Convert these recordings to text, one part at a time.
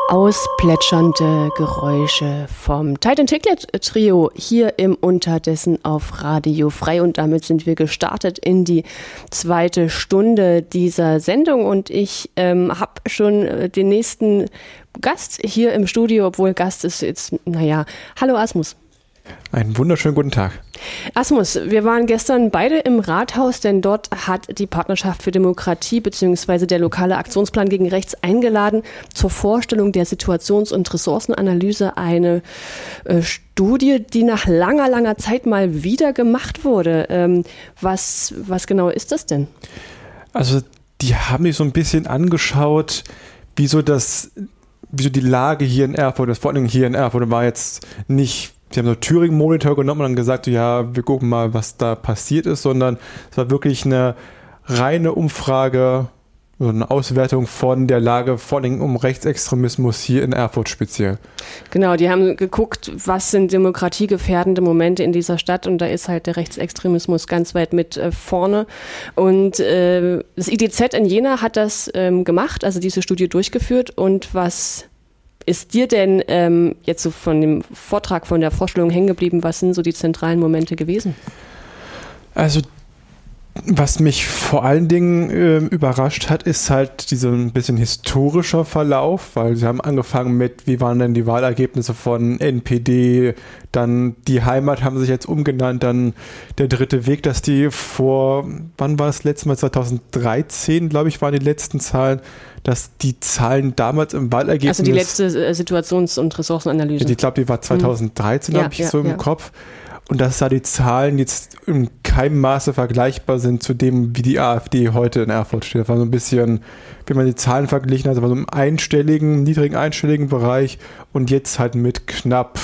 Ausplätschernde Geräusche vom Titan Ticklet Trio hier im Unterdessen auf Radio Frei, und damit sind wir gestartet in die zweite Stunde dieser Sendung, und ich habe schon den nächsten Gast hier im Studio, obwohl Gast ist jetzt, hallo Asmus. Einen wunderschönen guten Tag. Asmus, wir waren gestern beide im Rathaus, denn dort hat die Partnerschaft für Demokratie bzw. der lokale Aktionsplan gegen Rechts eingeladen zur Vorstellung der Situations- und Ressourcenanalyse eine Studie, die nach langer Zeit mal wieder gemacht wurde. Was genau ist das denn? Also die haben sich so ein bisschen angeschaut, wieso die Lage hier in Erfurt, vor allem hier in Erfurt, war jetzt nicht. Sie haben so Thüringen-Monitor genommen und dann gesagt, ja, wir gucken mal, was da passiert ist, sondern es war wirklich eine reine Umfrage, so eine Auswertung von der Lage, vor allem um Rechtsextremismus hier in Erfurt speziell. Genau, die haben geguckt, was sind demokratiegefährdende Momente in dieser Stadt, und da ist halt der Rechtsextremismus ganz weit mit vorne. Und das IDZ in Jena hat das gemacht, also diese Studie durchgeführt. Und was ist dir denn jetzt so von dem Vortrag, von der Vorstellung hängen geblieben? Was sind so die zentralen Momente gewesen? Also, was mich vor allen Dingen überrascht hat, ist halt dieser ein bisschen historischer Verlauf, weil sie haben angefangen mit, wie waren denn die Wahlergebnisse von NPD, dann die Heimat haben sich jetzt umgenannt, dann der dritte Weg, dass die wann war es letztes Mal, 2013, glaube ich, waren die letzten Zahlen, dass die Zahlen damals im Wahlergebnis... Also die letzte Situations- und Ressourcenanalyse. Ich glaube, die war 2013, habe ich so im Kopf. Und dass da die Zahlen jetzt in keinem Maße vergleichbar sind zu dem, wie die AfD heute in Erfurt steht. Das war so ein bisschen, wenn man die Zahlen verglichen hat, war so im niedrigen einstelligen Bereich, und jetzt halt mit knapp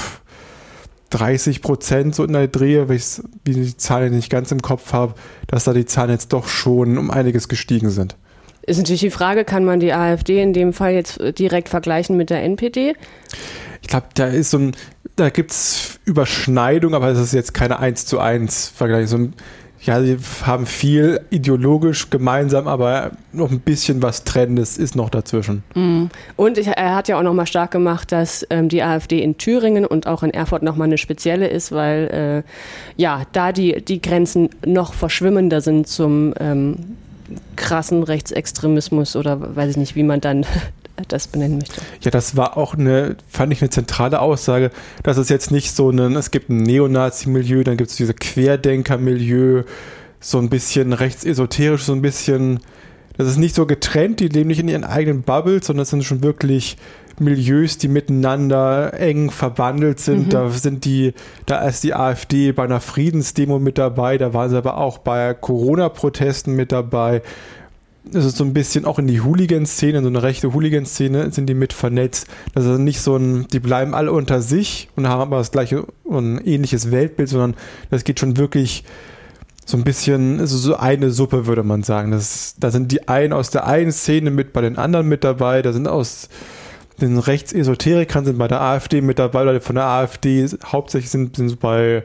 30% so in der Drehe, weil ich die Zahlen nicht ganz im Kopf habe, dass da die Zahlen jetzt doch schon um einiges gestiegen sind. Ist natürlich die Frage, kann man die AfD in dem Fall jetzt direkt vergleichen mit der NPD? Ich glaube, da gibt es Überschneidung, aber es ist jetzt keine 1:1 Vergleich. Sie haben viel ideologisch gemeinsam, aber noch ein bisschen was Trennendes ist noch dazwischen. Und er hat ja auch nochmal stark gemacht, dass die AfD in Thüringen und auch in Erfurt nochmal eine spezielle ist, weil da die Grenzen noch verschwimmender sind zum krassen Rechtsextremismus, oder weiß ich nicht, wie man dann das benennen möchte. Ja, das war auch fand ich eine zentrale Aussage, dass es jetzt nicht es gibt ein Neonazi-Milieu, dann gibt es diese Querdenker-Milieu, so ein bisschen rechtsesoterisch, so ein bisschen, das ist nicht so getrennt, die leben nicht in ihren eigenen Bubbles, sondern es sind schon wirklich Milieus, die miteinander eng verbandelt sind. Da ist die AfD bei einer Friedensdemo mit dabei, da waren sie aber auch bei Corona-Protesten mit dabei. Das ist so ein bisschen auch in die Hooligan-Szene, so eine rechte Hooligan-Szene sind die mit vernetzt. Das ist nicht die bleiben alle unter sich und haben aber das gleiche und ein ähnliches Weltbild, sondern das geht schon wirklich so ein bisschen, so eine Suppe, würde man sagen. Da sind die einen aus der einen Szene mit bei den anderen mit dabei, da sind aus den Rechtsesoterikern sind bei der AfD mit dabei, oder von der AfD hauptsächlich sind bei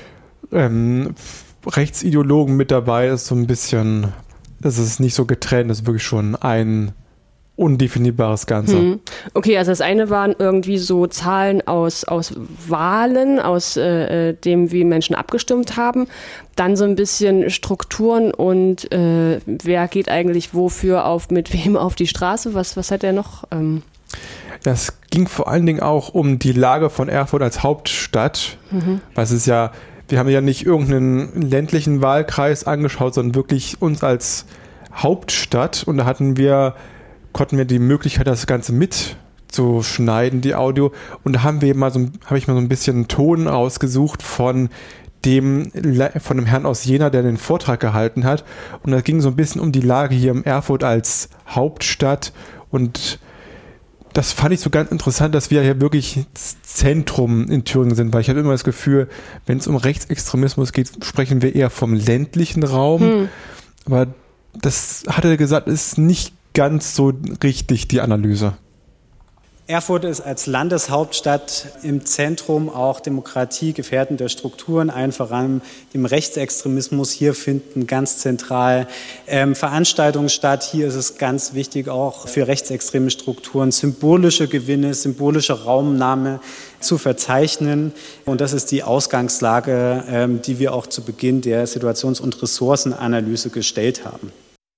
Rechtsideologen mit dabei. Das ist so ein bisschen, das ist nicht so getrennt, das ist wirklich schon ein undefinierbares Ganze. Okay, also das eine waren irgendwie so Zahlen aus Wahlen, aus dem, wie Menschen abgestimmt haben. Dann so ein bisschen Strukturen und wer geht eigentlich wofür mit wem auf die Straße? Was hat er noch? Das ging vor allen Dingen auch um die Lage von Erfurt als Hauptstadt. Was ist ja, wir haben ja nicht irgendeinen ländlichen Wahlkreis angeschaut, sondern wirklich uns als Hauptstadt. Und da konnten wir die Möglichkeit, das Ganze mitzuschneiden, die Audio. Und da habe ich mal so ein bisschen einen Ton rausgesucht von dem Herrn aus Jena, der den Vortrag gehalten hat. Und da ging so ein bisschen um die Lage hier im Erfurt als Hauptstadt. Und das fand ich so ganz interessant, dass wir hier wirklich das Zentrum in Thüringen sind, weil ich habe immer das Gefühl, wenn es um Rechtsextremismus geht, sprechen wir eher vom ländlichen Raum. Aber das, hat er gesagt, ist nicht ganz so richtig, die Analyse. Erfurt ist als Landeshauptstadt im Zentrum auch demokratiegefährdender Strukturen, allen voran dem Rechtsextremismus. Hier finden ganz zentral Veranstaltungen statt. Hier ist es ganz wichtig, auch für rechtsextreme Strukturen symbolische Gewinne, symbolische Raumnahme zu verzeichnen. Und das ist die Ausgangslage, die wir auch zu Beginn der Situations- und Ressourcenanalyse gestellt haben.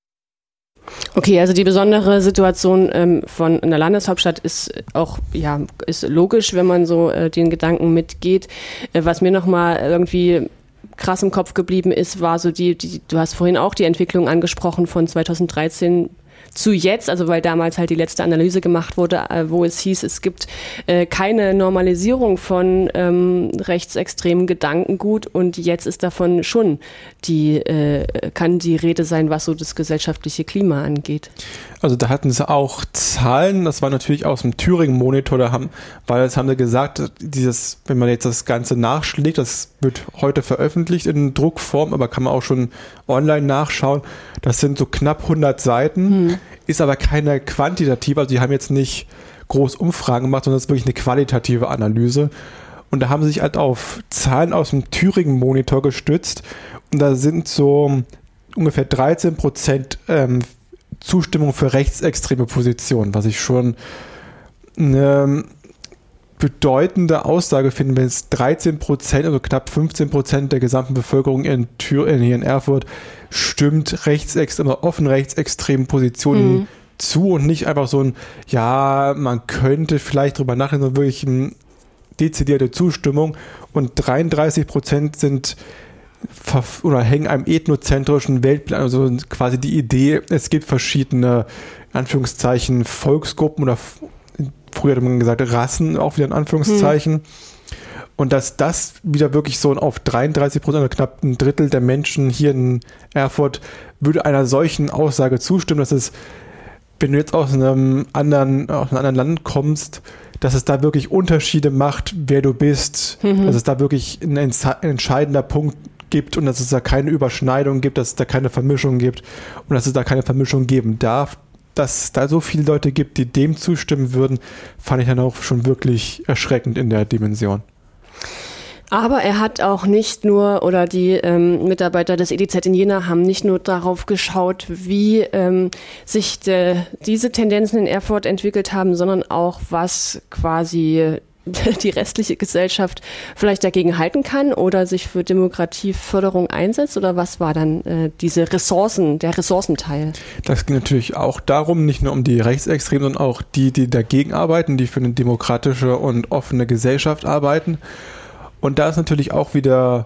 Okay, also die besondere Situation von einer Landeshauptstadt ist auch, ja, ist logisch, wenn man so den Gedanken mitgeht. Was mir nochmal irgendwie krass im Kopf geblieben ist, war so du hast vorhin auch die Entwicklung angesprochen von 2013 zu jetzt, also weil damals halt die letzte Analyse gemacht wurde, wo es hieß, es gibt keine Normalisierung von rechtsextremen Gedankengut und jetzt ist davon schon kann die Rede sein, was so das gesellschaftliche Klima angeht. Also da hatten sie auch Zahlen, das war natürlich aus dem Thüringen-Monitor, weil das haben sie gesagt, wenn man jetzt das Ganze nachschlägt, das wird heute veröffentlicht in Druckform, aber kann man auch schon online nachschauen, das sind so knapp 100 Seiten, ist aber keine quantitative, also die haben jetzt nicht groß Umfragen gemacht, sondern das ist wirklich eine qualitative Analyse. Und da haben sie sich halt auf Zahlen aus dem Thüringen-Monitor gestützt und da sind so ungefähr 13% Zustimmung für rechtsextreme Positionen, was ich schon eine bedeutende Aussage finde, wenn es 13%, also knapp 15% der gesamten Bevölkerung hier in Erfurt stimmt offen rechtsextremen Positionen zu und nicht einfach so man könnte vielleicht drüber nachdenken, sondern wirklich eine dezidierte Zustimmung und 33% sind hängen einem ethnozentrischen Weltplan, also quasi die Idee, es gibt verschiedene, in Anführungszeichen, Volksgruppen oder früher hat man gesagt Rassen, auch wieder in Anführungszeichen. Und dass das wieder wirklich so auf 33%, also knapp ein Drittel der Menschen hier in Erfurt, würde einer solchen Aussage zustimmen, dass es, wenn du jetzt aus einem anderen Land kommst, dass es da wirklich Unterschiede macht, wer du bist, dass es da wirklich ein entscheidender Punkt gibt und dass es da keine Überschneidung gibt, dass es da keine Vermischung gibt und dass es da keine Vermischung geben darf. Dass es da so viele Leute gibt, die dem zustimmen würden, fand ich dann auch schon wirklich erschreckend in der Dimension. Aber er hat auch nicht nur, oder die Mitarbeiter des EDZ in Jena haben nicht nur darauf geschaut, wie sich diese Tendenzen in Erfurt entwickelt haben, sondern auch, was quasi die restliche Gesellschaft vielleicht dagegen halten kann oder sich für Demokratieförderung einsetzt? Oder was war dann der Ressourcenteil? Das ging natürlich auch darum, nicht nur um die Rechtsextremen, sondern auch die dagegen arbeiten, die für eine demokratische und offene Gesellschaft arbeiten. Und da ist natürlich auch wieder,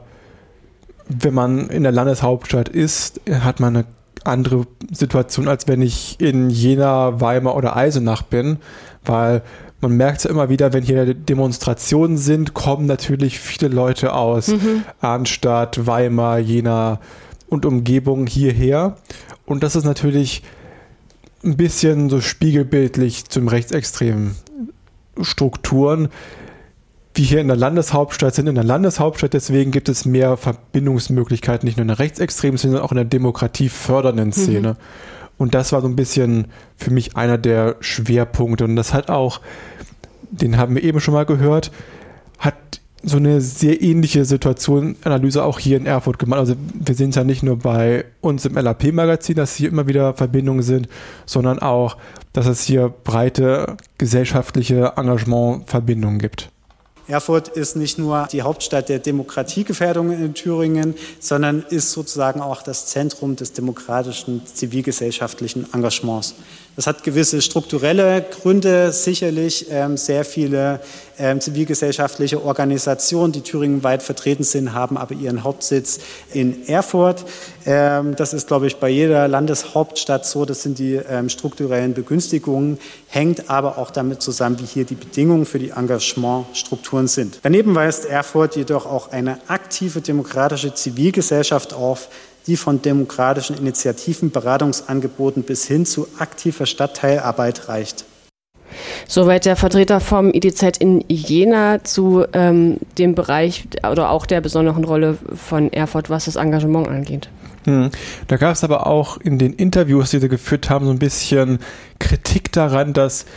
wenn man in der Landeshauptstadt ist, hat man eine andere Situation, als wenn ich in Jena, Weimar oder Eisenach bin, weil man merkt es ja immer wieder, wenn hier Demonstrationen sind, kommen natürlich viele Leute aus Arnstadt, Weimar, Jena und Umgebung hierher. Und das ist natürlich ein bisschen so spiegelbildlich zum rechtsextremen Strukturen, wie hier in der Landeshauptstadt sind. In der Landeshauptstadt deswegen gibt es mehr Verbindungsmöglichkeiten, nicht nur in der rechtsextremen Szene, sondern auch in der demokratiefördernden Szene. Und das war so ein bisschen für mich einer der Schwerpunkte. Und das hat auch, den haben wir eben schon mal gehört, hat so eine sehr ähnliche Situationanalyse auch hier in Erfurt gemacht. Also wir sehen es ja nicht nur bei uns im LAP-Magazin, dass hier immer wieder Verbindungen sind, sondern auch, dass es hier breite gesellschaftliche Engagementverbindungen gibt. Erfurt ist nicht nur die Hauptstadt der Demokratiegefährdung in Thüringen, sondern ist sozusagen auch das Zentrum des demokratischen zivilgesellschaftlichen Engagements. Das hat gewisse strukturelle Gründe, sicherlich sehr viele zivilgesellschaftliche Organisationen, die thüringenweit vertreten sind, haben aber ihren Hauptsitz in Erfurt. Das ist, glaube ich, bei jeder Landeshauptstadt so. Das sind die strukturellen Begünstigungen, hängt aber auch damit zusammen, wie hier die Bedingungen für die Engagementstrukturen sind. Daneben weist Erfurt jedoch auch eine aktive demokratische Zivilgesellschaft auf, die von demokratischen Initiativen, Beratungsangeboten bis hin zu aktiver Stadtteilarbeit reicht. Soweit der Vertreter vom IDZ in Jena zu dem Bereich oder auch der besonderen Rolle von Erfurt, was das Engagement angeht. Da gab es aber auch in den Interviews, die sie geführt haben, so ein bisschen Kritik daran, dass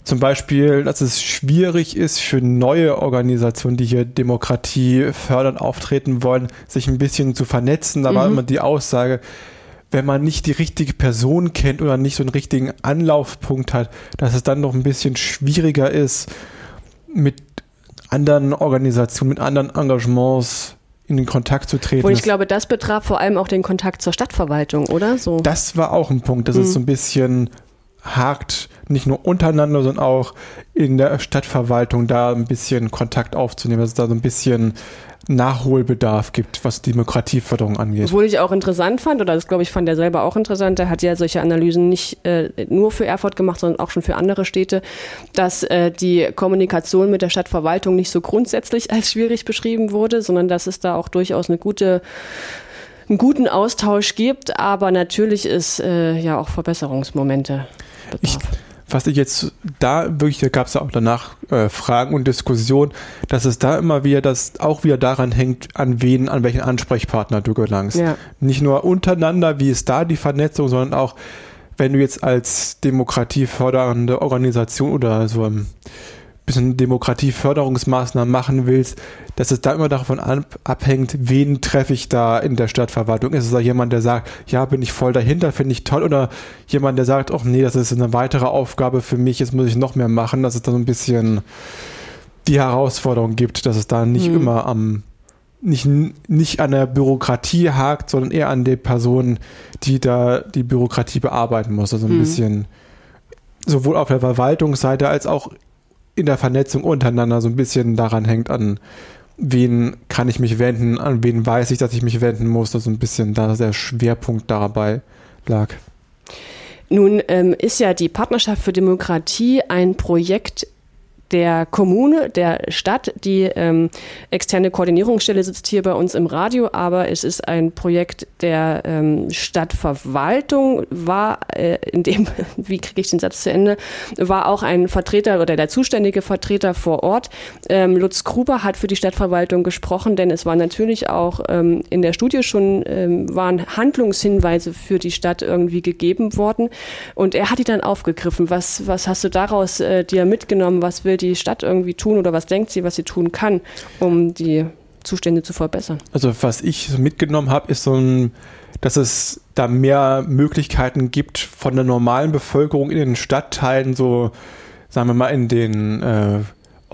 zum Beispiel, dass es schwierig ist für neue Organisationen, die hier Demokratie fördern, auftreten wollen, sich ein bisschen zu vernetzen. Da war immer die Aussage, wenn man nicht die richtige Person kennt oder nicht so einen richtigen Anlaufpunkt hat, dass es dann noch ein bisschen schwieriger ist, mit anderen Organisationen, mit anderen Engagements in den Kontakt zu treten. Ich glaube, das betraf vor allem auch den Kontakt zur Stadtverwaltung, oder? So. Das war auch ein Punkt, dass es so ein bisschen hakt, nicht nur untereinander, sondern auch in der Stadtverwaltung da ein bisschen Kontakt aufzunehmen, dass es da so ein bisschen Nachholbedarf gibt, was Demokratieförderung angeht. Obwohl ich auch interessant fand, oder das glaube ich fand er selber auch interessant, der hat ja solche Analysen nicht nur für Erfurt gemacht, sondern auch schon für andere Städte, dass die Kommunikation mit der Stadtverwaltung nicht so grundsätzlich als schwierig beschrieben wurde, sondern dass es da auch durchaus einen guten Austausch gibt, aber natürlich ist ja auch Verbesserungsmomente bedarf. Was ich jetzt da wirklich, da gab es ja auch danach Fragen und Diskussionen, dass es da immer wieder, das auch wieder daran hängt, an welchen Ansprechpartner du gelangst. Ja. Nicht nur untereinander, wie ist da die Vernetzung, sondern auch, wenn du jetzt als demokratiefördernde Organisation oder so ein bisschen Demokratieförderungsmaßnahmen machen willst, dass es da immer davon abhängt, wen treffe ich da in der Stadtverwaltung. Ist es da jemand, der sagt, ja, bin ich voll dahinter, finde ich toll, oder jemand, der sagt, ach nee, das ist eine weitere Aufgabe für mich, jetzt muss ich noch mehr machen, dass es da so ein bisschen die Herausforderung gibt, dass es da nicht immer nicht an der Bürokratie hakt, sondern eher an der Person, die da die Bürokratie bearbeiten muss. Also ein bisschen sowohl auf der Verwaltungsseite als auch in der Vernetzung untereinander so ein bisschen daran hängt, an wen kann ich mich wenden, an wen weiß ich, dass ich mich wenden muss, dass so ein bisschen da der Schwerpunkt dabei lag. Nun ist ja die Partnerschaft für Demokratie ein Projekt der Kommune, der Stadt. Die externe Koordinierungsstelle sitzt hier bei uns im Radio, aber es ist ein Projekt der Stadtverwaltung, wie kriege ich den Satz zu Ende, war auch ein Vertreter oder der zuständige Vertreter vor Ort. Lutz Gruber hat für die Stadtverwaltung gesprochen, denn es war natürlich auch in der Studie schon, waren Handlungshinweise für die Stadt irgendwie gegeben worden und er hat die dann aufgegriffen. Was hast du daraus dir mitgenommen? Was will die Stadt irgendwie tun oder was denkt sie, was sie tun kann, um die Zustände zu verbessern? Also was ich so mitgenommen habe, ist dass es da mehr Möglichkeiten gibt von der normalen Bevölkerung in den Stadtteilen, so sagen wir mal in den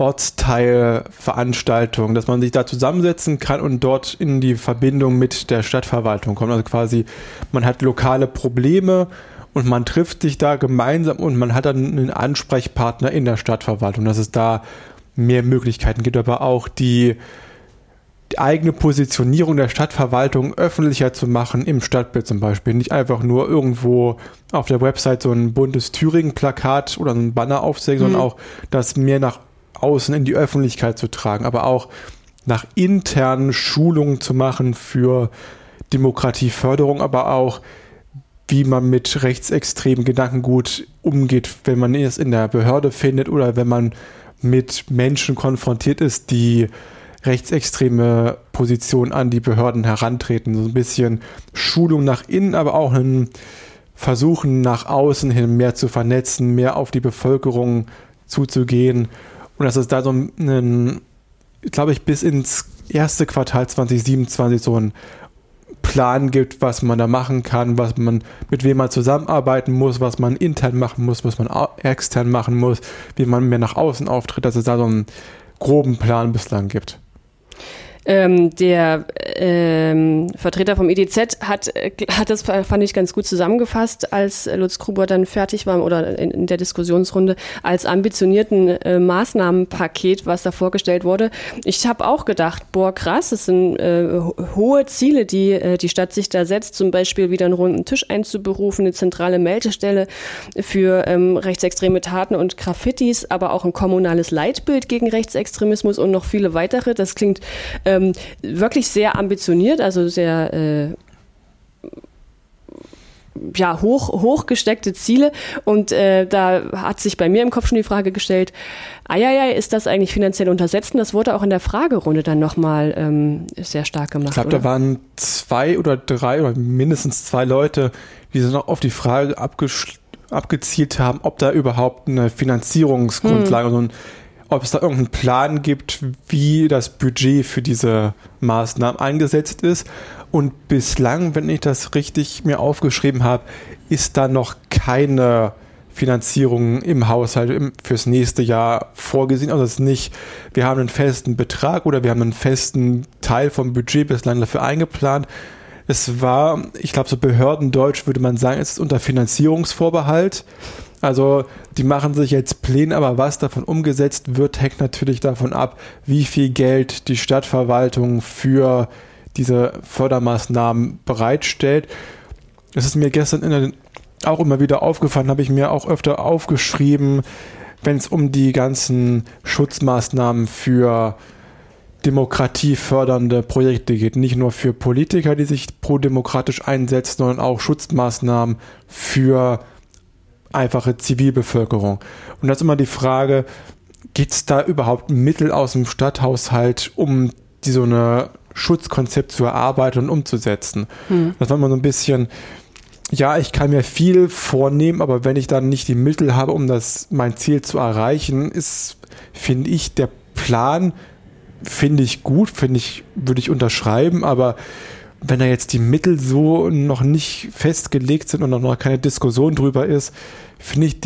Ortsteilveranstaltungen, dass man sich da zusammensetzen kann und dort in die Verbindung mit der Stadtverwaltung kommt. Also quasi, man hat lokale Probleme und man trifft sich da gemeinsam und man hat dann einen Ansprechpartner in der Stadtverwaltung, dass es da mehr Möglichkeiten gibt, aber auch die eigene Positionierung der Stadtverwaltung öffentlicher zu machen im Stadtbild zum Beispiel. Nicht einfach nur irgendwo auf der Website so ein buntes Thüringen-Plakat oder ein Banner aufzuhängen, sondern auch das mehr nach außen in die Öffentlichkeit zu tragen, aber auch nach internen Schulungen zu machen für Demokratieförderung, aber auch wie man mit rechtsextremen Gedankengut umgeht, wenn man es in der Behörde findet oder wenn man mit Menschen konfrontiert ist, die rechtsextreme Positionen an die Behörden herantreten. So ein bisschen Schulung nach innen, aber auch ein Versuchen nach außen hin mehr zu vernetzen, mehr auf die Bevölkerung zuzugehen. Und dass es da so glaube ich, bis ins erste Quartal 2027 so ein Plan gibt, was man da machen kann, mit wem man zusammenarbeiten muss, was man intern machen muss, was man extern machen muss, wie man mehr nach außen auftritt, dass es da so einen groben Plan bislang gibt. Der Vertreter vom IDZ hat das, fand ich, ganz gut zusammengefasst, als Lutz Gruber dann fertig war oder in der Diskussionsrunde, als ambitionierten Maßnahmenpaket, was da vorgestellt wurde. Ich habe auch gedacht, boah, krass, das sind hohe Ziele, die die Stadt sich da setzt, zum Beispiel wieder einen runden Tisch einzuberufen, eine zentrale Meldestelle für rechtsextreme Taten und Graffitis, aber auch ein kommunales Leitbild gegen Rechtsextremismus und noch viele weitere. Das klingt wirklich sehr ambitioniert, also sehr hochgesteckte Ziele. Und da hat sich bei mir im Kopf schon die Frage gestellt, ist das eigentlich finanziell untersetzt? Und das wurde auch in der Fragerunde dann nochmal sehr stark gemacht. Ich glaube, da waren 2 oder 3 oder mindestens 2 Leute, die sind noch auf die Frage abgezielt haben, ob da überhaupt eine Finanzierungsgrundlage, ob es da irgendeinen Plan gibt, wie das Budget für diese Maßnahmen eingesetzt ist. Und bislang, wenn ich das richtig mir aufgeschrieben habe, ist da noch keine Finanzierung im Haushalt fürs nächste Jahr vorgesehen. Also es ist nicht, wir haben einen festen Betrag oder wir haben einen festen Teil vom Budget bislang dafür eingeplant. Es war, ich glaube, so behördendeutsch würde man sagen, es ist unter Finanzierungsvorbehalt. Also die machen sich jetzt Pläne, aber was davon umgesetzt wird, hängt natürlich davon ab, wie viel Geld die Stadtverwaltung für diese Fördermaßnahmen bereitstellt. Das ist mir gestern auch immer wieder aufgefallen, habe ich mir auch öfter aufgeschrieben, wenn es um die ganzen Schutzmaßnahmen für demokratiefördernde Projekte geht. Nicht nur für Politiker, die sich prodemokratisch einsetzen, sondern auch Schutzmaßnahmen für einfache Zivilbevölkerung. Und da ist immer die Frage, gibt es da überhaupt Mittel aus dem Stadthaushalt, um so eine Schutzkonzept zu erarbeiten und umzusetzen? Das war immer so ein bisschen, ja, ich kann mir viel vornehmen, aber wenn ich dann nicht die Mittel habe, um mein Ziel zu erreichen, finde ich, der Plan finde ich gut, würde ich unterschreiben, aber wenn da jetzt die Mittel so noch nicht festgelegt sind und noch keine Diskussion drüber ist, finde ich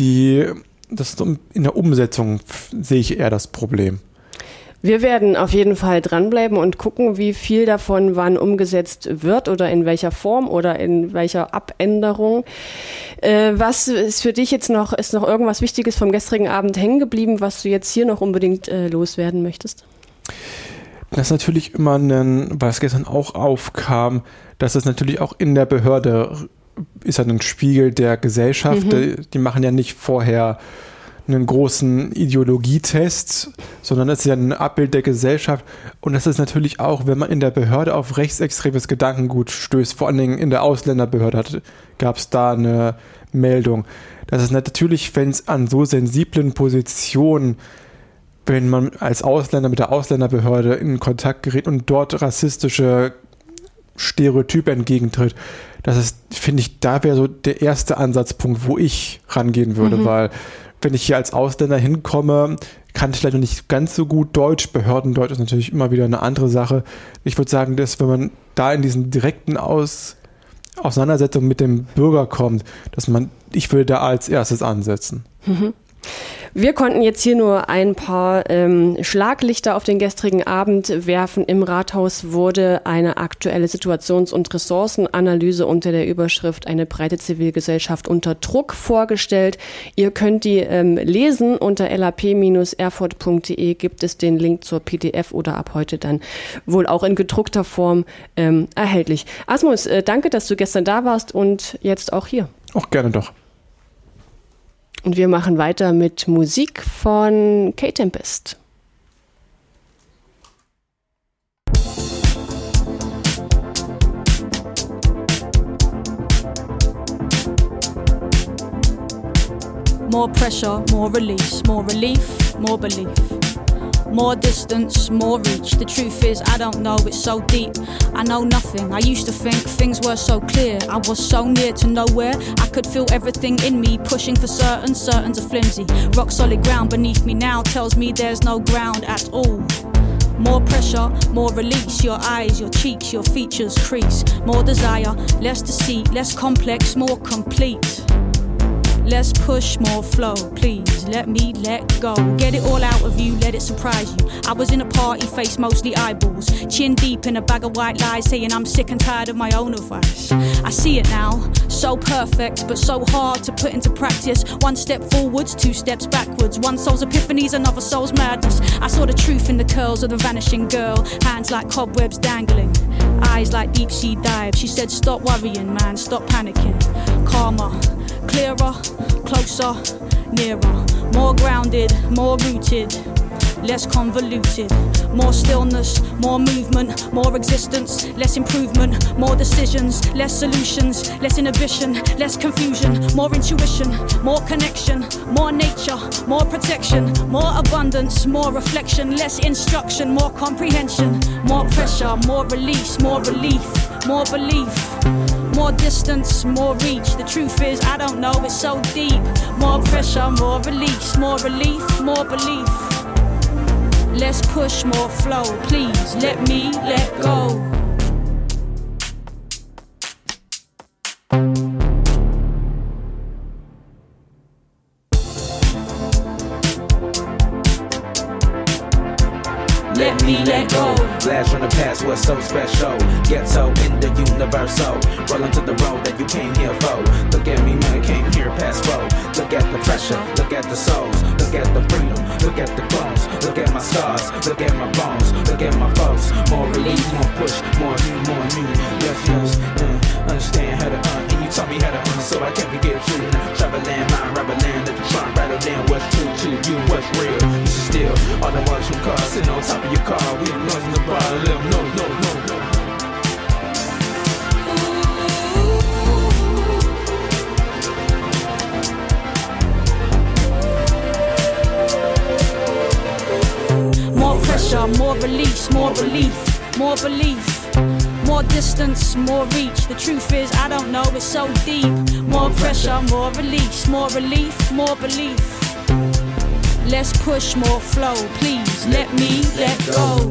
in der Umsetzung sehe ich eher das Problem. Wir werden auf jeden Fall dranbleiben und gucken, wie viel davon wann umgesetzt wird oder in welcher Form oder in welcher Abänderung. Was ist für dich ist noch irgendwas Wichtiges vom gestrigen Abend hängen geblieben, was du jetzt hier noch unbedingt loswerden möchtest? Das ist natürlich immer was gestern auch aufkam, dass es natürlich auch in der Behörde ist ein Spiegel der Gesellschaft. Die machen ja nicht vorher einen großen Ideologietest, sondern das ist ja ein Abbild der Gesellschaft. Und das ist natürlich auch, wenn man in der Behörde auf rechtsextremes Gedankengut stößt, vor allen Dingen in der Ausländerbehörde gab es da eine Meldung. Das ist natürlich, wenn es an so sensiblen Positionen, wenn man als Ausländer mit der Ausländerbehörde in Kontakt gerät und dort rassistische Stereotype entgegentritt, das ist, finde ich, da wäre so der erste Ansatzpunkt, wo ich rangehen würde, weil wenn ich hier als Ausländer hinkomme, kann ich vielleicht noch nicht ganz so gut Deutsch. Behördendeutsch ist natürlich immer wieder eine andere Sache. Ich würde sagen, dass wenn man da in diesen direkten Auseinandersetzungen mit dem Bürger kommt, ich würde da als erstes ansetzen. Wir konnten jetzt hier nur ein paar Schlaglichter auf den gestrigen Abend werfen. Im Rathaus wurde eine aktuelle Situations- und Ressourcenanalyse unter der Überschrift "Eine breite Zivilgesellschaft unter Druck" vorgestellt. Ihr könnt die lesen unter lap-erfurt.de, gibt es den Link zur PDF oder ab heute dann wohl auch in gedruckter Form erhältlich. Asmus, danke, dass du gestern da warst und jetzt auch hier. Auch gerne doch. Und wir machen weiter mit Musik von K-Tempest. More pressure, more release, more relief, more belief. More distance, more reach. The truth is, I don't know, it's so deep. I know nothing. I used to think things were so clear. I was so near to nowhere. I could feel everything in me pushing for certain. Certain's are flimsy. Rock solid ground beneath me now tells me there's no ground at all. More pressure, more release. Your eyes, your cheeks, your features crease. More desire, less deceit, less complex, more complete. Less push, more flow, please let me let go. Get it all out of you, let it surprise you. I was in a party, face mostly eyeballs, chin deep in a bag of white lies, saying I'm sick and tired of my own advice. I see it now, so perfect, but so hard to put into practice. One step forwards, two steps backwards. One soul's epiphanies, another soul's madness. I saw the truth in the curls of the vanishing girl, hands like cobwebs dangling, eyes like deep sea dives. She said stop worrying, man, stop panicking. Calmer, clearer, closer, nearer. More grounded, more rooted, less convoluted. More stillness, more movement, more existence, less improvement. More decisions, less solutions, less inhibition, less confusion. More intuition, more connection, more nature, more protection. More abundance, more reflection, less instruction, more comprehension. More pressure, more release, more relief, more belief. More distance, more reach. The truth is, I don't know, it's so deep. More pressure, more release. More relief, more belief. Less push, more flow. Please let me let go. Let me let go. Blast from the past, what's so special? Ghetto in the universal. Rolling to the road that you came here for. Look at me, man, came here past foe. Look at the pressure, look at the souls. Look at the freedom, look at the bones. Look at my scars, look at my bones. Look at my folks. More relief, more push, more you, more you. Yes, understand how to and you taught me how to so I can't forget you. Travel land, mind, rubber land. Let the trunk rattle down what's true to you, what's real. This is still all the ones you call, sitting on top of your car. We have noise in the bar, let them know, no. More pressure, more release, more relief, more belief. More distance, more reach. The truth is, I don't know, it's so deep. More pressure, more release, more relief, more belief. Less push, more flow. Please let me let go.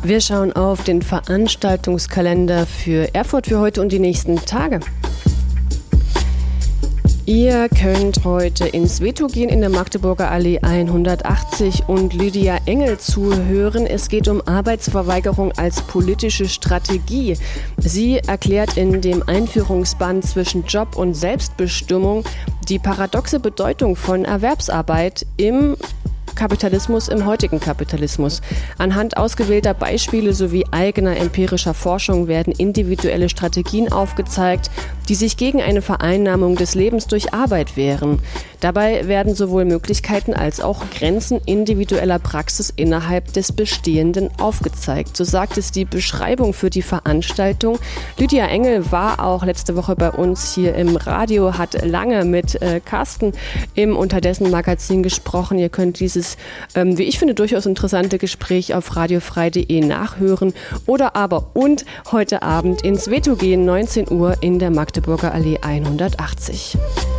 Wir schauen auf den Veranstaltungskalender für Erfurt für heute und die nächsten Tage. Ihr könnt heute ins Veto gehen in der Magdeburger Allee 180 und Lydia Engel zuhören. Es geht um Arbeitsverweigerung als politische Strategie. Sie erklärt in dem Einführungsband zwischen Job und Selbstbestimmung die paradoxe Bedeutung von Erwerbsarbeit im Kapitalismus, im heutigen Kapitalismus. Anhand ausgewählter Beispiele sowie eigener empirischer Forschung werden individuelle Strategien aufgezeigt, die sich gegen eine Vereinnahmung des Lebens durch Arbeit wehren. Dabei werden sowohl Möglichkeiten als auch Grenzen individueller Praxis innerhalb des Bestehenden aufgezeigt. So sagt es die Beschreibung für die Veranstaltung. Lydia Engel war auch letzte Woche bei uns hier im Radio, hat lange mit Carsten im Unterdessen-Magazin gesprochen. Ihr könnt dieses, wie ich finde, durchaus interessante Gespräch auf radiofrei.de nachhören oder aber und heute Abend ins Veto gehen, 19 Uhr in der Magdeburger Allee 180.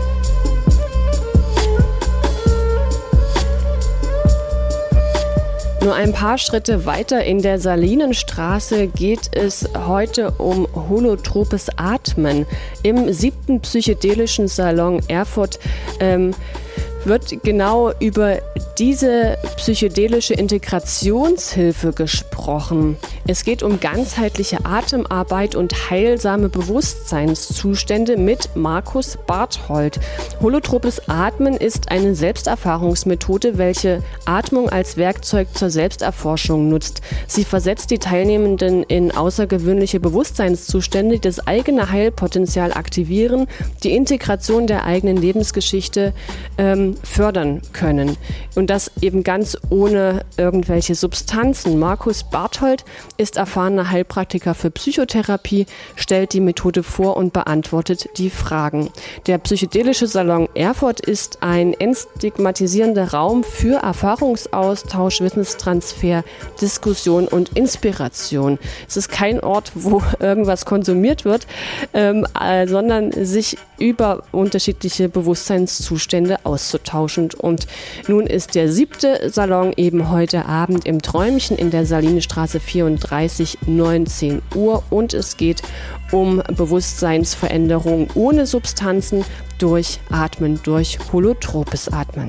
Nur ein paar Schritte weiter in der Salinenstraße geht es heute um holotropes Atmen. Im 7. psychedelischen Salon Erfurt wird genau über diese psychedelische Integrationshilfe gesprochen. Es geht um ganzheitliche Atemarbeit und heilsame Bewusstseinszustände mit Markus Barthold. Holotropes Atmen ist eine Selbsterfahrungsmethode, welche Atmung als Werkzeug zur Selbsterforschung nutzt. Sie versetzt die Teilnehmenden in außergewöhnliche Bewusstseinszustände, die das eigene Heilpotenzial aktivieren, die Integration der eigenen Lebensgeschichte fördern können. Und das eben ganz ohne irgendwelche Substanzen. Markus Barthold ist erfahrener Heilpraktiker für Psychotherapie, stellt die Methode vor und beantwortet die Fragen. Der psychedelische Salon Erfurt ist ein entstigmatisierender Raum für Erfahrungsaustausch, Wissenstransfer, Diskussion und Inspiration. Es ist kein Ort, wo irgendwas konsumiert wird, sondern sich über unterschiedliche Bewusstseinszustände auszutauschen. Und nun ist der 7. Salon eben heute Abend im Träumchen in der Salinenstraße 34, 19 Uhr. Und es geht um Bewusstseinsveränderung ohne Substanzen durch Atmen, durch holotropes Atmen.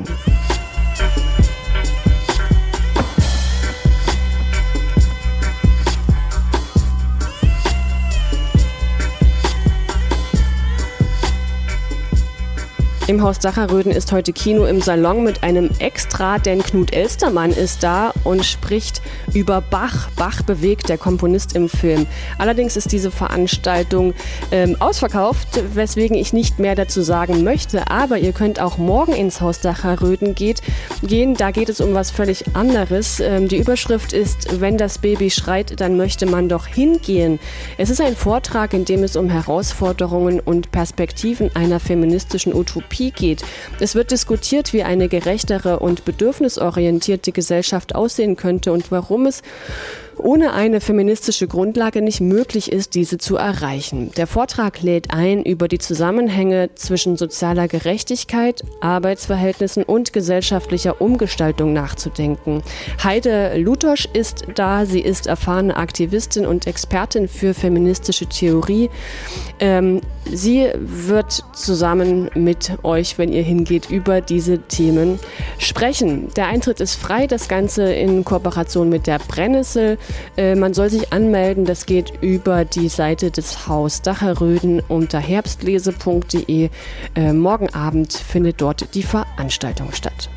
Im Haus Sacherröden ist heute Kino im Salon mit einem Extra, denn Knut Elstermann ist da und spricht über Bach. Bach bewegt, der Komponist im Film. Allerdings ist diese Veranstaltung ausverkauft, weswegen ich nicht mehr dazu sagen möchte. Aber ihr könnt auch morgen ins Haus Sacherröden gehen. Da geht es um was völlig anderes. Die Überschrift ist: Wenn das Baby schreit, dann möchte man doch hingehen. Es ist ein Vortrag, in dem es um Herausforderungen und Perspektiven einer feministischen Utopie geht. Es wird diskutiert, wie eine gerechtere und bedürfnisorientierte Gesellschaft aussehen könnte und warum es ohne eine feministische Grundlage nicht möglich ist, diese zu erreichen. Der Vortrag lädt ein, über die Zusammenhänge zwischen sozialer Gerechtigkeit, Arbeitsverhältnissen und gesellschaftlicher Umgestaltung nachzudenken. Heide Lutosch ist da. Sie ist erfahrene Aktivistin und Expertin für feministische Theorie. Sie wird zusammen mit euch, wenn ihr hingeht, über diese Themen sprechen. Der Eintritt ist frei, das Ganze in Kooperation mit der Brennnessel. Man soll sich anmelden, das geht über die Seite des Haus Sacherröden unter herbstlese.de. Morgen Abend findet dort die Veranstaltung statt.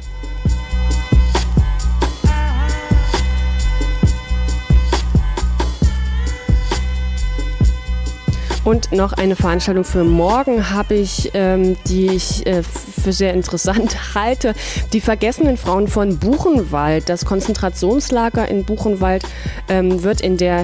Und noch eine Veranstaltung für morgen habe ich, die ich für sehr interessant halte. Die vergessenen Frauen von Buchenwald. Das Konzentrationslager in Buchenwald wird in der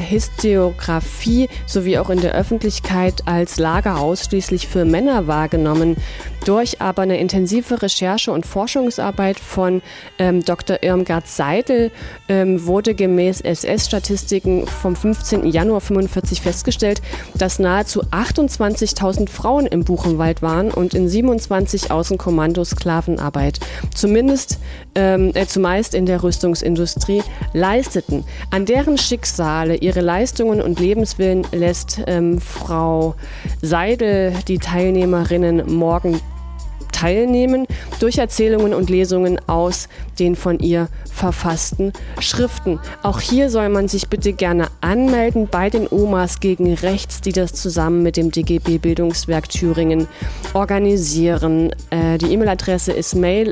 Historiographie sowie auch in der Öffentlichkeit als Lager ausschließlich für Männer wahrgenommen. Durch aber eine intensive Recherche und Forschungsarbeit von Dr. Irmgard Seidel wurde gemäß SS-Statistiken vom 15. Januar 1945 festgestellt, dass nahezu 28.000 Frauen im Buchenwald waren und in 27 Außenkommandos Sklavenarbeit, zumeist in der Rüstungsindustrie, leisteten. An deren Schicksale, ihre Leistungen und Lebenswillen lässt Frau Seidel die Teilnehmerinnen morgen teilnehmen durch Erzählungen und Lesungen aus den von ihr verfassten Schriften. Auch hier soll man sich bitte gerne anmelden bei den Omas gegen Rechts, die das zusammen mit dem DGB Bildungswerk Thüringen organisieren. Die E-Mail-Adresse ist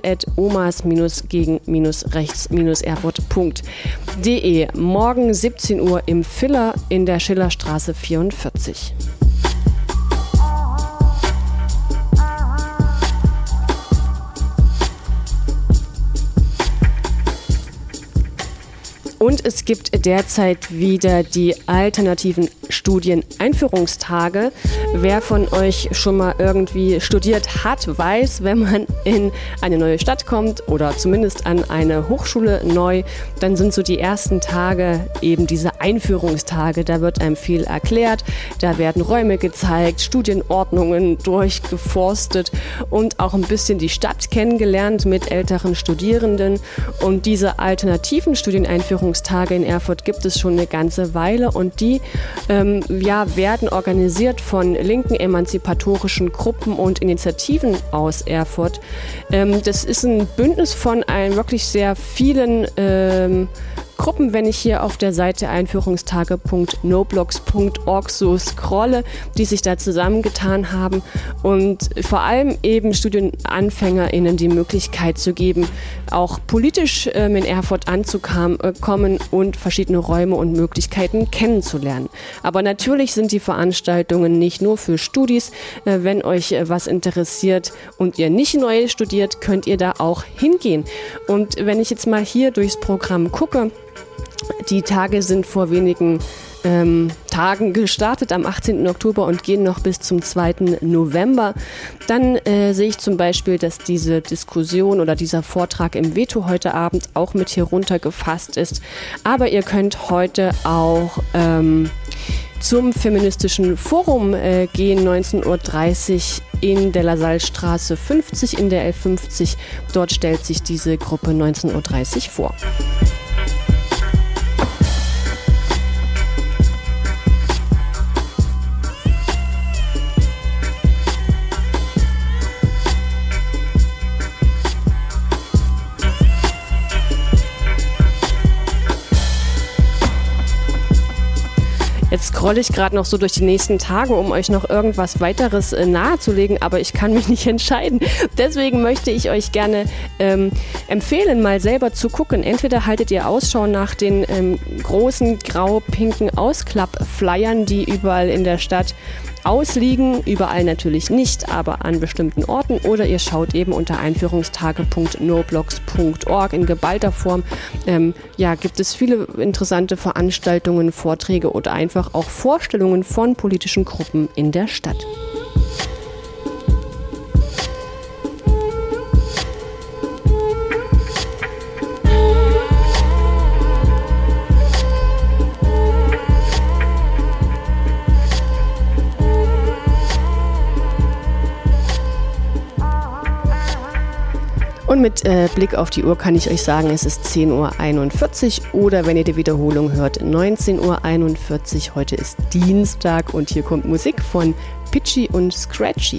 mail@omas-gegen-rechts-erfurt.de. Morgen 17 Uhr im Filler in der Schillerstraße 44. Und es gibt derzeit wieder die alternativen Studieneinführungstage. Wer von euch schon mal irgendwie studiert hat, weiß, wenn man in eine neue Stadt kommt oder zumindest an eine Hochschule neu, dann sind so die ersten Tage eben diese Einführungstage. Da wird einem viel erklärt, da werden Räume gezeigt, Studienordnungen durchgeforstet und auch ein bisschen die Stadt kennengelernt mit älteren Studierenden. Und diese alternativen Studieneinführungstage in Erfurt gibt es schon eine ganze Weile und die werden organisiert von linken emanzipatorischen Gruppen und Initiativen aus Erfurt. Das ist ein Bündnis von wirklich sehr vielen Gruppen, wenn ich hier auf der Seite einführungstage.noblogs.org so scrolle, die sich da zusammengetan haben und vor allem eben StudienanfängerInnen die Möglichkeit zu geben, auch politisch in Erfurt anzukommen und verschiedene Räume und Möglichkeiten kennenzulernen. Aber natürlich sind die Veranstaltungen nicht nur für Studis. Wenn euch was interessiert und ihr nicht neu studiert, könnt ihr da auch hingehen. Und wenn ich jetzt mal hier durchs Programm gucke, die Tage sind vor wenigen Tagen gestartet, am 18. Oktober und gehen noch bis zum 2. November. Dann sehe ich zum Beispiel, dass diese Diskussion oder dieser Vortrag im Veto heute Abend auch mit hier runtergefasst ist. Aber ihr könnt heute auch zum Feministischen Forum gehen, 19.30 Uhr in der Lasallstraße 50 in der L50. Dort stellt sich diese Gruppe 19.30 Uhr vor. Jetzt scrolle ich gerade noch so durch die nächsten Tage, um euch noch irgendwas weiteres nahezulegen, aber ich kann mich nicht entscheiden. Deswegen möchte ich euch gerne empfehlen, mal selber zu gucken. Entweder haltet ihr Ausschau nach den großen grau-pinken Ausklapp-Flyern, die überall in der Stadt ausliegen, überall natürlich nicht, aber an bestimmten Orten, oder ihr schaut eben unter einführungstage.noblogs.org in geballter Form. Gibt es viele interessante Veranstaltungen, Vorträge oder einfach auch Vorstellungen von politischen Gruppen in der Stadt. Und mit Blick auf die Uhr kann ich euch sagen, es ist 10.41 Uhr oder wenn ihr die Wiederholung hört, 19.41 Uhr. Heute ist Dienstag und hier kommt Musik von Pitchy und Scratchy.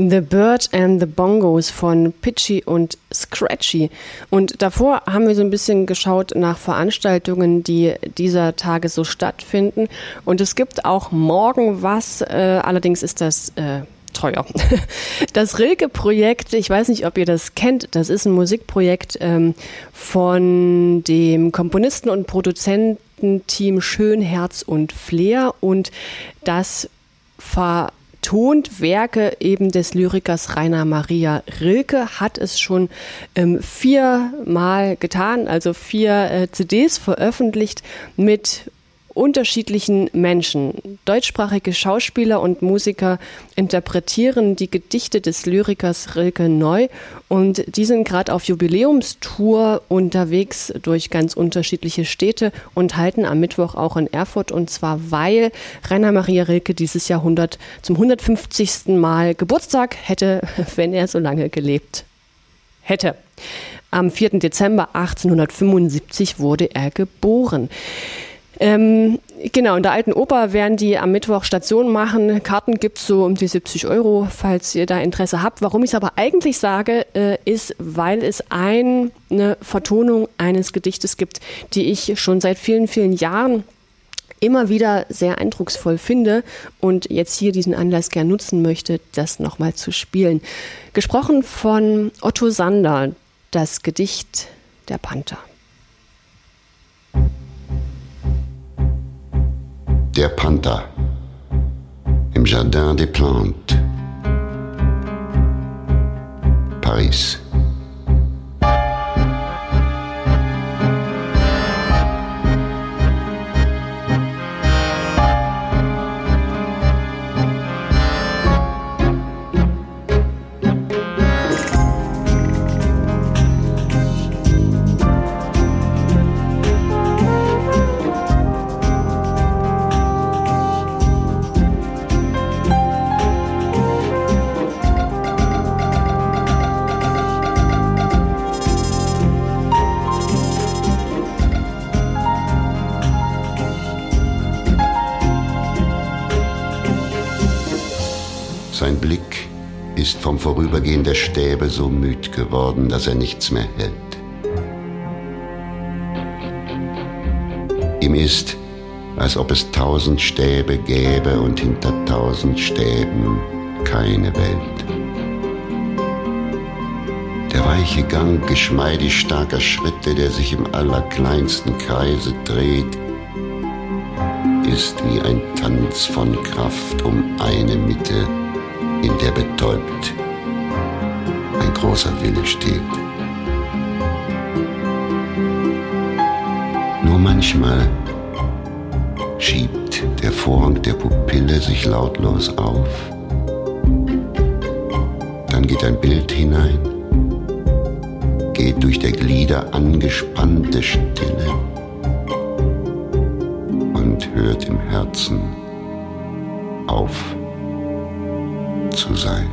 The Bird and the Bongos von Pitchy und Scratchy. Und davor haben wir so ein bisschen geschaut nach Veranstaltungen, die dieser Tage so stattfinden. Und es gibt auch morgen was, allerdings ist das teuer. Das Rilke-Projekt, ich weiß nicht, ob ihr das kennt, das ist ein Musikprojekt von dem Komponisten und Produzententeam Schön, Herz und Flair, und das vertont Werke eben des Lyrikers Rainer Maria Rilke, hat es schon 4-mal getan, also 4 CDs veröffentlicht mit unterschiedlichen Menschen. Deutschsprachige Schauspieler und Musiker interpretieren die Gedichte des Lyrikers Rilke neu, und die sind gerade auf Jubiläumstour unterwegs durch ganz unterschiedliche Städte und halten am Mittwoch auch in Erfurt, und zwar weil Rainer Maria Rilke dieses Jahr zum 150. Mal Geburtstag hätte, wenn er so lange gelebt hätte. Am 4. Dezember 1875 wurde er geboren. Genau, in der Alten Oper werden die am Mittwoch Station machen. Karten gibt es so um die 70 €, falls ihr da Interesse habt. Warum ich es aber eigentlich sage, ist, weil es eine Vertonung eines Gedichtes gibt, die ich schon seit vielen, vielen Jahren immer wieder sehr eindrucksvoll finde und jetzt hier diesen Anlass gern nutzen möchte, das nochmal zu spielen. Gesprochen von Otto Sander, das Gedicht Der Panther. Der Panther im Jardin des Plantes, Paris. Sein Blick ist vom Vorübergehen der Stäbe so müd geworden, dass er nichts mehr hält. Ihm ist, als ob es 1000 Stäbe gäbe und hinter 1000 Stäben keine Welt. Der weiche Gang geschmeidig starker Schritte, der sich im allerkleinsten Kreise dreht, ist wie ein Tanz von Kraft um eine Mitte, in der betäubt ein großer Wille steht. Nur manchmal schiebt der Vorhang der Pupille sich lautlos auf. Dann geht ein Bild hinein, geht durch der Glieder angespannte Stille und hört im Herzen auf zu sein.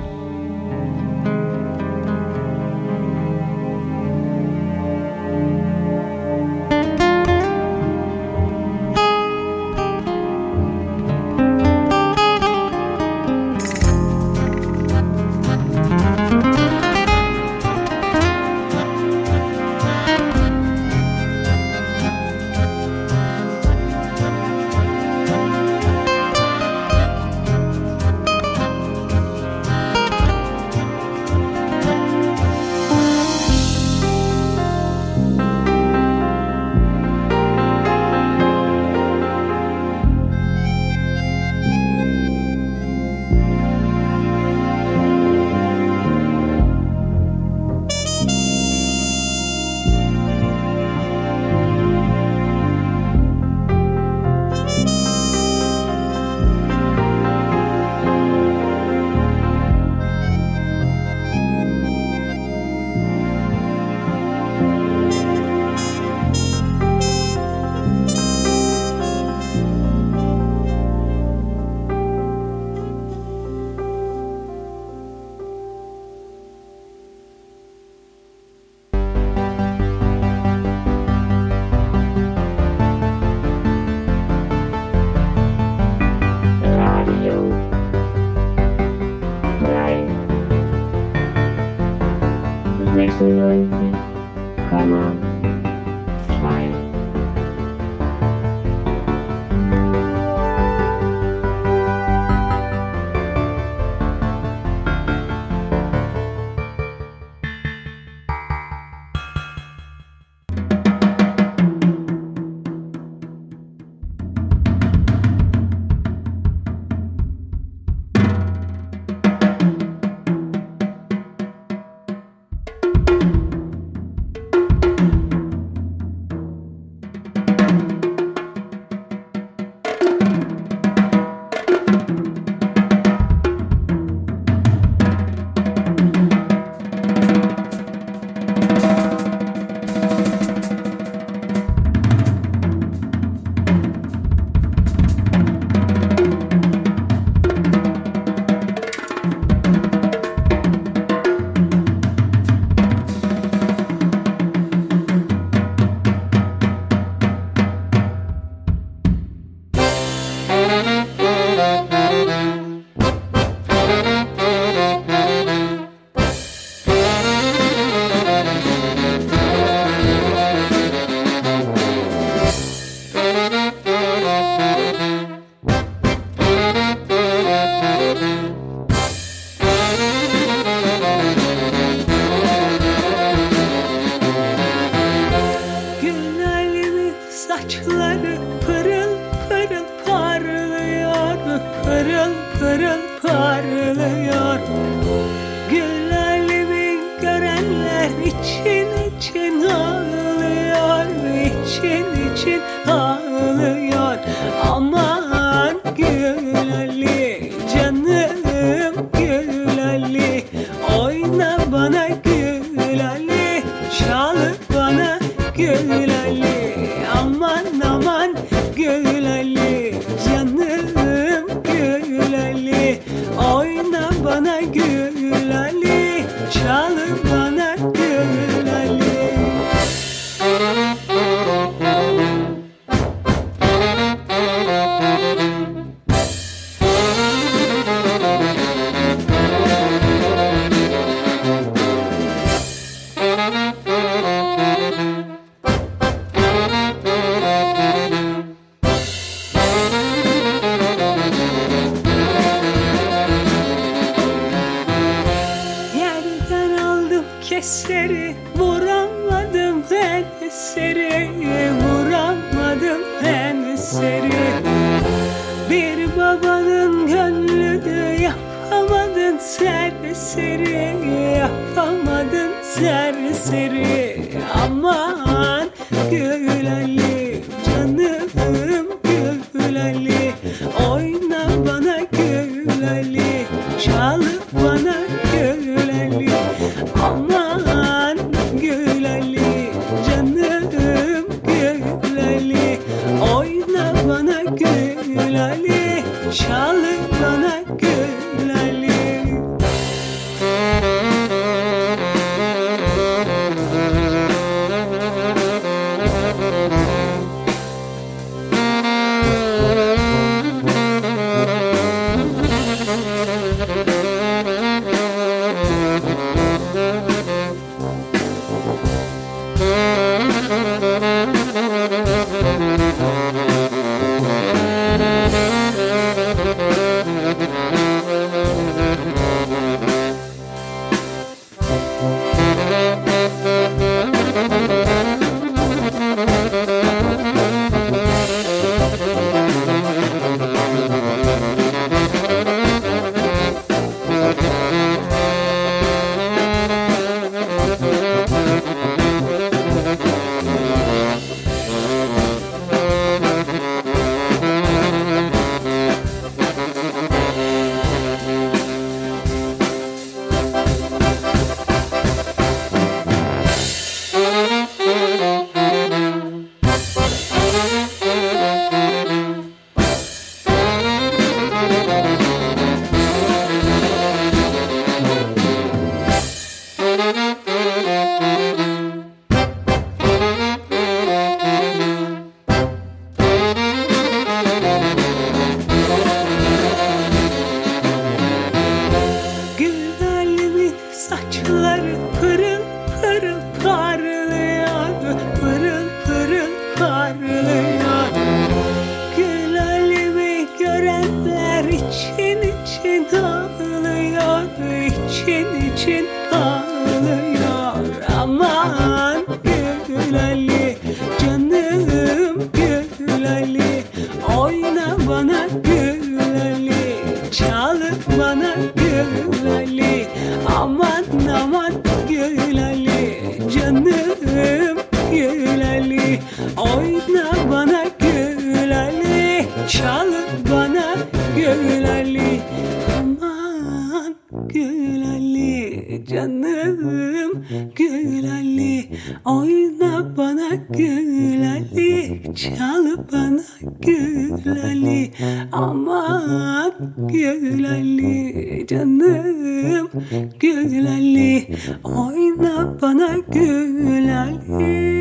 için ağlıyor. Aman Gül Ali, canım Gül Ali, oyna bana Gül Ali, çal bana Gül Ali. Aman aman Gül Ali, canım Gül Ali, oyna bana Gül Ali, çal bana Gül Ali. Aman Gül Ali, canım Gül Ali, oyna bana Gül Ali, çal bana Gül Ali. Aman Gül Ali, canım Gül Ali, oyna bana Gül Ali,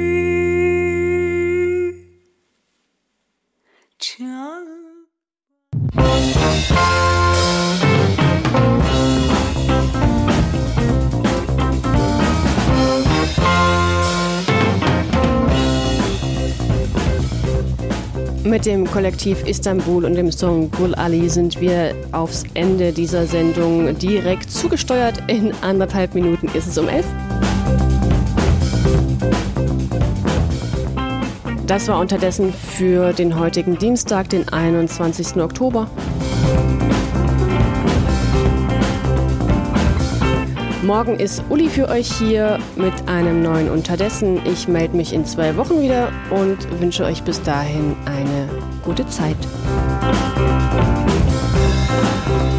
çal. Mit dem Kollektiv Istanbul und dem Song Gül Ali sind wir aufs Ende dieser Sendung direkt zugesteuert. In 1,5 Minuten ist es um 11. Das war unterdessen für den heutigen Dienstag, den 21. Oktober. Morgen ist Uli für euch hier mit einem neuen Unterdessen. Ich melde mich in 2 Wochen wieder und wünsche euch bis dahin eine gute Zeit.